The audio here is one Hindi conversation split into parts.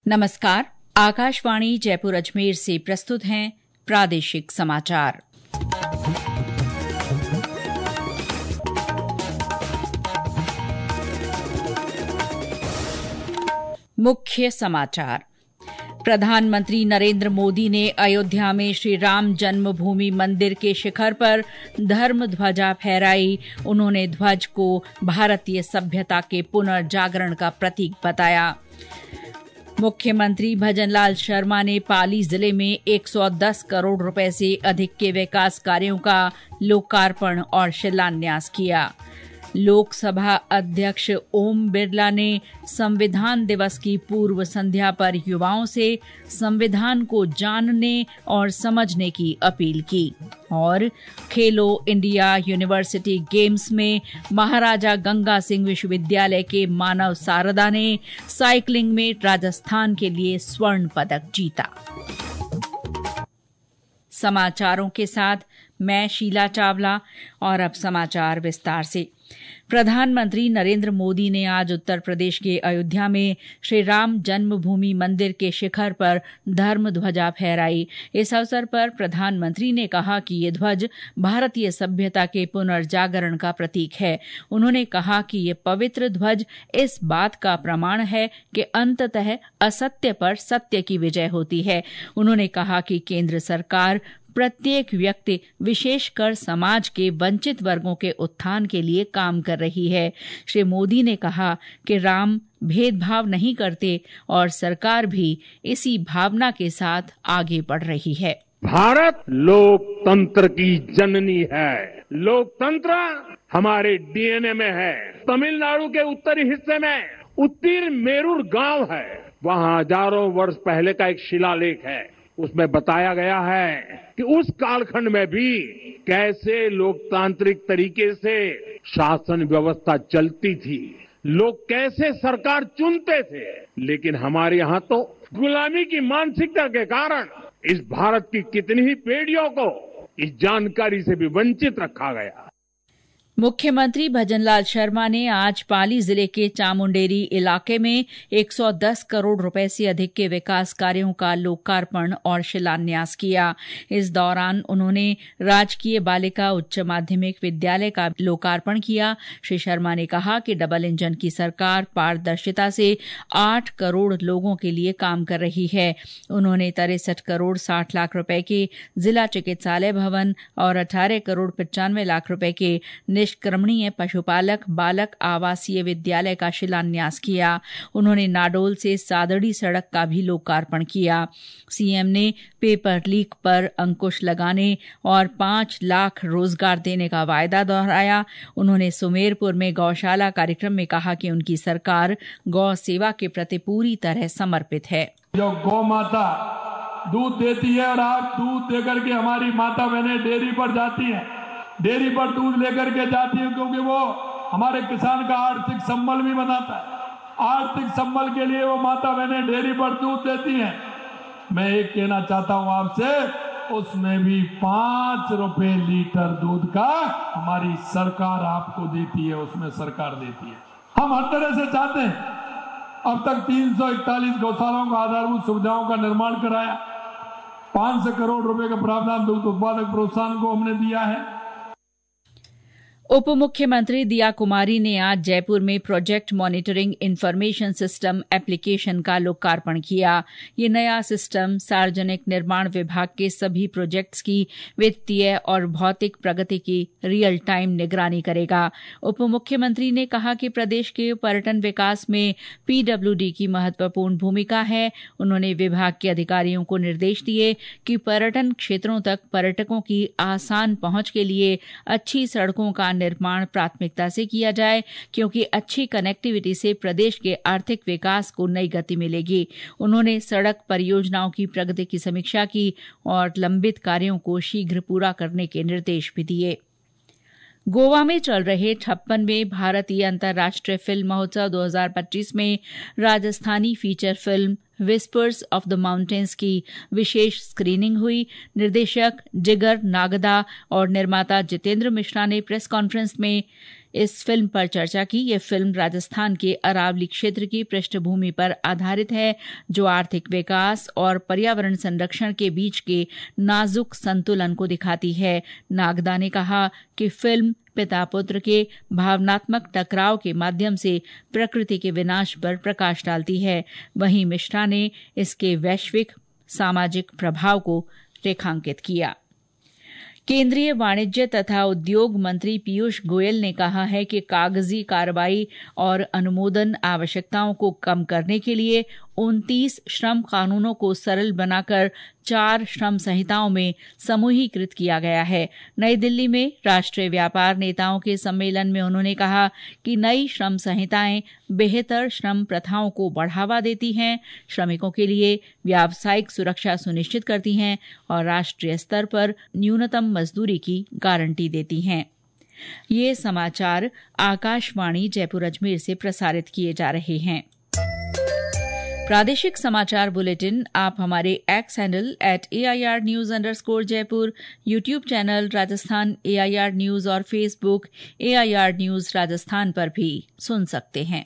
नमस्कार। आकाशवाणी जयपुर अजमेर से प्रस्तुत हैं प्रादेशिक समाचार। मुख्य समाचार। प्रधानमंत्री नरेंद्र मोदी ने अयोध्या में श्री राम जन्मभूमि मंदिर के शिखर पर धर्म ध्वजा फहराई। उन्होंने ध्वज को भारतीय सभ्यता के पुनर्जागरण का प्रतीक बताया। मुख्यमंत्री भजनलाल शर्मा ने पाली जिले में 110 करोड़ रुपए से अधिक के विकास कार्यों का लोकार्पण और शिलान्यास किया। लोकसभा अध्यक्ष ओम बिरला ने संविधान दिवस की पूर्व संध्या पर युवाओं से संविधान को जानने और समझने की अपील की। और खेलो इंडिया यूनिवर्सिटी गेम्स में महाराजा गंगा सिंह विश्वविद्यालय के मानव सारदा ने साइकिलिंग में राजस्थान के लिए स्वर्ण पदक जीता। समाचारों के साथ मैं शीला चावला और अब समाचार विस्तार से। प्रधानमंत्री नरेंद्र मोदी ने आज उत्तर प्रदेश के अयोध्या में श्री राम जन्मभूमि मंदिर के शिखर पर धर्म ध्वजा फहराई। इस अवसर पर प्रधानमंत्री ने कहा कि ये ध्वज भारतीय सभ्यता के पुनर्जागरण का प्रतीक है। उन्होंने कहा कि ये पवित्र ध्वज इस बात का प्रमाण है कि अंततः असत्य पर सत्य की विजय होती है। उन्होंने कहा कि केंद्र सरकार प्रत्येक व्यक्ति, विशेषकर समाज के वंचित वर्गों के उत्थान के लिए काम कर रही है। श्री मोदी ने कहा कि राम भेदभाव नहीं करते और सरकार भी इसी भावना के साथ आगे बढ़ रही है। भारत लोकतंत्र की जननी है। लोकतंत्र हमारे डीएनए में है। तमिलनाडु के उत्तरी हिस्से में उतिरमेरूर गांव है। वहां हजारों वर्ष पहले का एक शिलालेख है। उसमें बताया गया है कि उस कालखंड में भी कैसे लोकतांत्रिक तरीके से शासन व्यवस्था चलती थी, लोग कैसे सरकार चुनते थे। लेकिन हमारे यहाँ तो गुलामी की मानसिकता के कारण इस भारत की कितनी ही पीढ़ियों को इस जानकारी से भी वंचित रखा गया। मुख्यमंत्री भजनलाल शर्मा ने आज पाली जिले के चामुंडेरी इलाके में 110 करोड़ रुपए से अधिक के विकास कार्यों का लोकार्पण और शिलान्यास किया। इस दौरान उन्होंने राजकीय बालिका उच्च माध्यमिक विद्यालय का लोकार्पण किया। श्री शर्मा ने कहा कि डबल इंजन की सरकार पारदर्शिता से 8 करोड़ लोगों के लिए काम कर रही है। उन्होंने 63 करोड़ 60 लाख रुपए के जिला चिकित्सालय भवन और 18 करोड़ 95 लाख रुपए के निष्क्रमणीय पशुपालक बालक आवासीय विद्यालय का शिलान्यास किया। उन्होंने नाडोल से सादड़ी सड़क का भी लोकार्पण किया। सीएम ने पेपर लीक पर अंकुश लगाने और 5 लाख रोजगार देने का वायदा दोहराया। उन्होंने सुमेरपुर में गौशाला कार्यक्रम में कहा कि उनकी सरकार गौ सेवा के प्रति पूरी तरह समर्पित है। जो गौ माता दूध देती है और आप दूध देकर के हमारी माता बहनें डेयरी पर जाती हैं, डेयरी पर दूध लेकर के जाती है, क्योंकि वो हमारे किसान का आर्थिक संबल भी बनाता है। आर्थिक संबल के लिए वो माता बहनें डेयरी पर दूध देती हैं। मैं एक कहना चाहता हूं आपसे, उसमें भी 5 रुपए लीटर दूध का हमारी सरकार आपको देती है, उसमें सरकार देती है। हम हर तरह से चाहते हैं। अब तक 341 गौशालाओं का आधारभूत सुविधाओं का निर्माण कराया। 500 करोड़ रुपए का प्रावधान दुग्ध उत्पादक प्रोत्साहन को हमने दिया है। उप मुख्यमंत्री दिया कुमारी ने आज जयपुर में project monitoring information system application का लोकार्पण किया। ये नया सिस्टम सार्वजनिक निर्माण विभाग के सभी प्रोजेक्ट्स की वित्तीय और भौतिक प्रगति की रियल टाइम निगरानी करेगा। उप मुख्यमंत्री ने कहा कि प्रदेश के पर्यटन विकास में पीडब्ल्यूडी की महत्वपूर्ण भूमिका है। उन्होंने विभाग के अधिकारियों को निर्देश दिए कि पर्यटन क्षेत्रों तक पर्यटकों की आसान पहुंच के लिए अच्छी सड़कों का निर्माण प्राथमिकता से किया जाए, क्योंकि अच्छी कनेक्टिविटी से प्रदेश के आर्थिक विकास को नई गति मिलेगी। उन्होंने सड़क परियोजनाओं की प्रगति की समीक्षा की और लंबित कार्यों को शीघ्र पूरा करने के निर्देश भी दिए। गोवा में चल रहे 56वें भारतीय अंतर्राष्ट्रीय फिल्म महोत्सव 2025 में Rajasthani feature film whispers of the mountains की विशेष स्क्रीनिंग हुई। निर्देशक जिगर नागदा और निर्माता जितेंद्र मिश्रा ने प्रेस कॉन्फ्रेंस में इस फिल्म पर चर्चा की। ये फिल्म राजस्थान के अरावली क्षेत्र की पृष्ठभूमि पर आधारित है, जो आर्थिक विकास और पर्यावरण संरक्षण के बीच के नाजुक संतुलन को दिखाती है। नागदा ने कहा कि फिल्म पिता पुत्र के भावनात्मक टकराव के माध्यम से प्रकृति के विनाश पर प्रकाश डालती है। वहीं मिश्रा ने इसके वैश्विक सामाजिक प्रभाव को रेखांकित किया। केंद्रीय वाणिज्य तथा उद्योग मंत्री पीयूष गोयल ने कहा है कि कागजी कार्रवाई और अनुमोदन आवश्यकताओं को कम करने के लिए 29 श्रम कानूनों को सरल बनाकर 4 श्रम संहिताओं में समूहीकृत किया गया है। नई दिल्ली में राष्ट्रीय व्यापार नेताओं के सम्मेलन में उन्होंने कहा कि नई श्रम संहिताएं बेहतर श्रम प्रथाओं को बढ़ावा देती हैं, श्रमिकों के लिए व्यावसायिक सुरक्षा सुनिश्चित करती हैं और राष्ट्रीय स्तर पर न्यूनतम मजदूरी की गारंटी देती हैं। ये समाचार आकाशवाणी जयपुर अजमेर से प्रसारित किए जा रहे हैं। प्रादेशिक समाचार बुलेटिन आप हमारे X handle @AIR News_Jaipur, YouTube channel Rajasthan AIR News और फेसबुक AIR News राजस्थान पर भी सुन सकते हैं।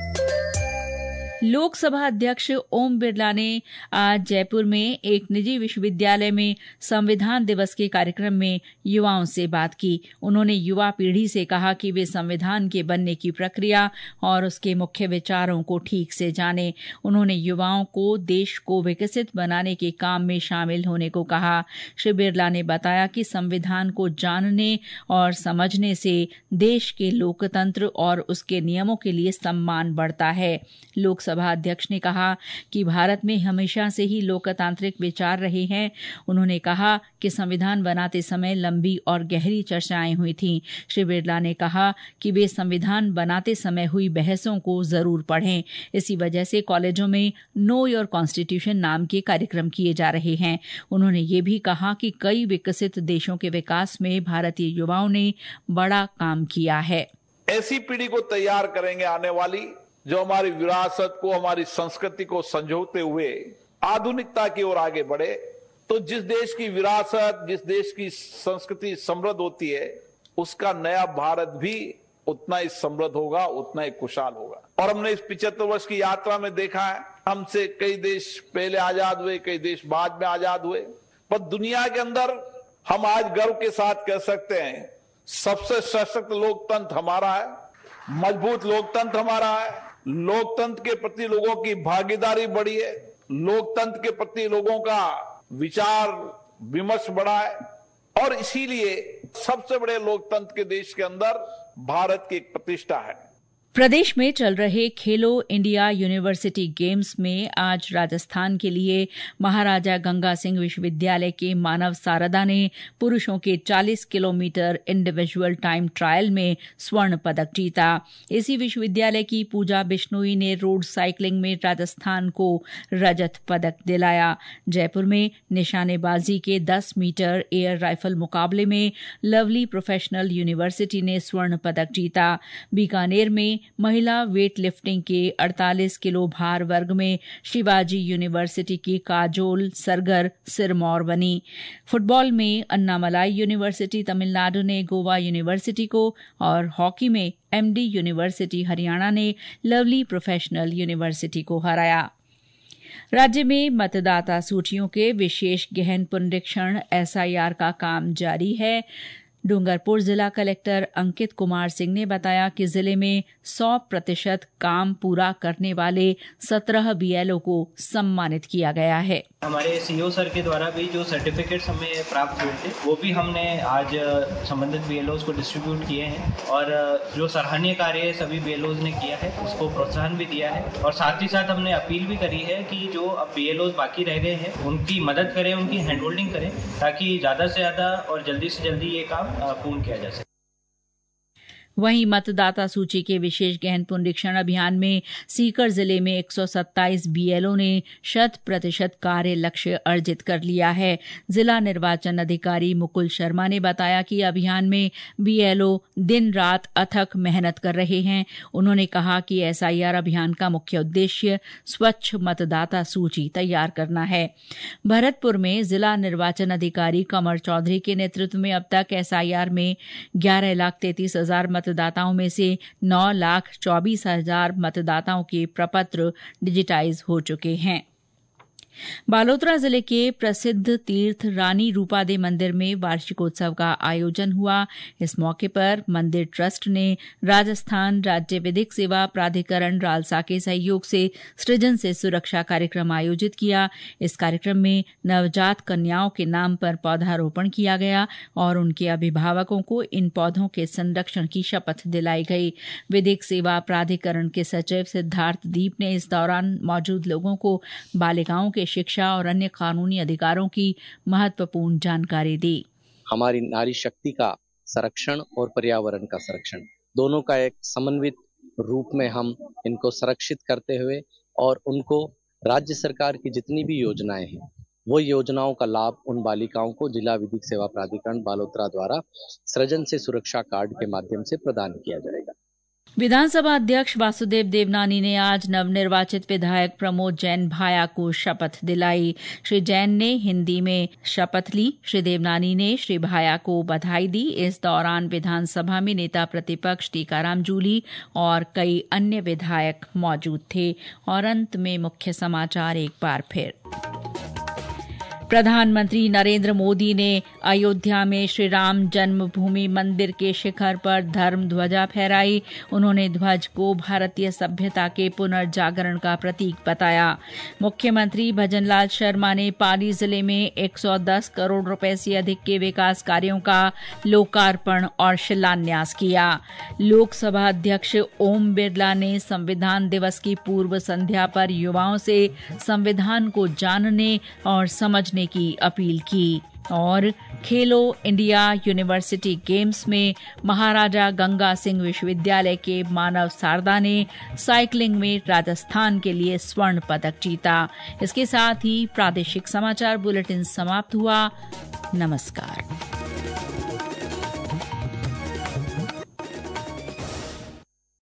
लोकसभा अध्यक्ष ओम बिरला ने आज जयपुर में एक निजी विश्वविद्यालय में संविधान दिवस के कार्यक्रम में युवाओं से बात की। उन्होंने युवा पीढ़ी से कहा कि वे संविधान के बनने की प्रक्रिया और उसके मुख्य विचारों को ठीक से जानें। उन्होंने युवाओं को देश को विकसित बनाने के काम में शामिल होने को कहा। श्री बिरला ने बताया कि संविधान को जानने और समझने से देश के लोकतंत्र और उसके नियमों के लिए सम्मान बढ़ता है। लोकसभा अध्यक्ष ने कहा कि भारत में हमेशा से ही लोकतांत्रिक विचार रहे हैं। उन्होंने कहा कि संविधान बनाते समय लंबी और गहरी चर्चाएं हुई थीं। श्री बिरला ने कहा कि वे संविधान बनाते समय हुई बहसों को जरूर पढ़ें। इसी वजह से कॉलेजों में नो योर कॉन्स्टिट्यूशन नाम के कार्यक्रम किए जा रहे हैं। उन्होंने ये भी कहा कि कई विकसित देशों के विकास में भारतीय युवाओं ने बड़ा काम किया है। ऐसी पीढ़ी को तैयार करेंगे आने वाली, जो हमारी विरासत को, हमारी संस्कृति को संजोते हुए आधुनिकता की ओर आगे बढ़े। तो जिस देश की विरासत, जिस देश की संस्कृति समृद्ध होती है, उसका नया भारत भी उतना ही समृद्ध होगा, उतना ही खुशहाल होगा। और हमने इस 75 वर्ष की यात्रा में देखा है, हमसे कई देश पहले आजाद हुए, कई देश बाद में आजाद हुए, पर दुनिया के अंदर हम आज गर्व के साथ कह सकते हैं सबसे सशक्त लोकतंत्र हमारा है, मजबूत लोकतंत्र हमारा है। लोकतंत्र के प्रति लोगों की भागीदारी बढ़ी है, लोकतंत्र के प्रति लोगों का विचार विमर्श बढ़ा है, और इसीलिए सबसे बड़े लोकतंत्र के देश के अंदर भारत की एक प्रतिष्ठा है। प्रदेश में चल रहे खेलो इंडिया यूनिवर्सिटी गेम्स में आज राजस्थान के लिए महाराजा गंगा सिंह विश्वविद्यालय के मानव सारदा ने पुरुषों के 40 किलोमीटर इंडिविजुअल टाइम ट्रायल में स्वर्ण पदक जीता। इसी विश्वविद्यालय की पूजा बिश्नोई ने रोड साइकिलिंग में राजस्थान को रजत पदक दिलाया। जयपुर में निशानेबाजी के 10 मीटर एयर राइफल मुकाबले में लवली प्रोफेशनल यूनिवर्सिटी ने स्वर्ण पदक जीता। बीकानेर में महिला वेट लिफ्टिंग के 48 किलो भार वर्ग में शिवाजी यूनिवर्सिटी की काजोल सरगर सिरमौर बनी। फुटबॉल में अन्नामलाई यूनिवर्सिटी तमिलनाडु ने गोवा यूनिवर्सिटी को, और हॉकी में एमडी यूनिवर्सिटी हरियाणा ने लवली प्रोफेशनल यूनिवर्सिटी को हराया। राज्य में मतदाता सूचियों के विशेष गहन पुनरीक्षण SIR का काम जारी है। डूंगरपुर जिला कलेक्टर अंकित कुमार सिंह ने बताया कि जिले में 100% काम पूरा करने वाले 17 BLO को सम्मानित किया गया है। हमारे CO सर के द्वारा भी जो सर्टिफिकेट्स हमें प्राप्त हुए थे, वो भी हमने आज संबंधित BLOs को डिस्ट्रीब्यूट किए हैं, और जो सराहनीय कार्य सभी BLOs ने किया है उसको प्रोत्साहन भी दिया है। और साथ ही साथ हमने अपील भी करी है कि जो अब BLOs बाकी रह गए हैं उनकी मदद करें, उनकी हैंड होल्डिंग करें, ताकि ज़्यादा से ज़्यादा और जल्दी से जल्दी ये काम पूर्ण किया जा सके। वहीं मतदाता सूची के विशेष गहन पुनरीक्षण अभियान में सीकर जिले में 127 BLO ने 100% कार्य लक्ष्य अर्जित कर लिया है। जिला निर्वाचन अधिकारी मुकुल शर्मा ने बताया कि अभियान में BLO दिन रात अथक मेहनत कर रहे हैं। उन्होंने कहा कि SIR अभियान का मुख्य उद्देश्य स्वच्छ मतदाता सूची तैयार करना है। भरतपुर में जिला निर्वाचन अधिकारी कमर चौधरी के नेतृत्व में अब तक SIR में 11,33,000 मतदाताओं में से 9,24,000 मतदाताओं के प्रपत्र डिजिटाइज हो चुके हैं। बालोतरा जिले के प्रसिद्ध तीर्थ रानी रूपादेवी मंदिर में वार्षिकोत्सव का आयोजन हुआ। इस मौके पर मंदिर ट्रस्ट ने राजस्थान राज्य विधिक सेवा प्राधिकरण रालसा के सहयोग से सृजन से सुरक्षा कार्यक्रम आयोजित किया। इस कार्यक्रम में नवजात कन्याओं के नाम पर पौधारोपण किया गया और उनके अभिभावकों को इन पौधों के संरक्षण की शपथ दिलाई गई। विधिक सेवा प्राधिकरण के सचिव सिद्धार्थ दीप ने इस दौरान मौजूद लोगों को बालिकाओं के शिक्षा और अन्य कानूनी अधिकारों की महत्वपूर्ण जानकारी दी। हमारी नारी शक्ति का संरक्षण और पर्यावरण का संरक्षण दोनों का एक समन्वित रूप में हम इनको संरक्षित करते हुए और उनको राज्य सरकार की जितनी भी योजनाएं हैं वो योजनाओं का लाभ उन बालिकाओं को जिला विधिक सेवा प्राधिकरण बालोतरा द्वारा सृजन से सुरक्षा कार्ड के माध्यम से प्रदान किया जाएगा। विधानसभा अध्यक्ष वासुदेव देवनानी ने आज नवनिर्वाचित विधायक प्रमोद जैन भाया को शपथ दिलाई। श्री जैन ने हिंदी में शपथ ली। श्री देवनानी ने श्री भाया को बधाई दी। इस दौरान विधानसभा में नेता प्रतिपक्ष टीकाराम जूली और कई अन्य विधायक मौजूद थे। और अंत में मुख्य समाचार एक बार फिर। प्रधानमंत्री नरेंद्र मोदी ने अयोध्या में श्री राम जन्मभूमि मंदिर के शिखर पर धर्म ध्वजा फहराई। उन्होंने ध्वज को भारतीय सभ्यता के पुनर्जागरण का प्रतीक बताया। मुख्यमंत्री भजनलाल शर्मा ने पाली जिले में 110 करोड़ रुपए से अधिक के विकास कार्यों का लोकार्पण और शिलान्यास किया। लोकसभा अध्यक्ष ओम बिरला ने संविधान दिवस की पूर्व संध्या पर युवाओं से संविधान को जानने और समझने की अपील की। और खेलो इंडिया यूनिवर्सिटी गेम्स में महाराजा गंगा सिंह विश्वविद्यालय के मानव सारदा ने साइकिलिंग में राजस्थान के लिए स्वर्ण पदक जीता। इसके साथ ही प्रादेशिक समाचार बुलेटिन समाप्त हुआ। नमस्कार।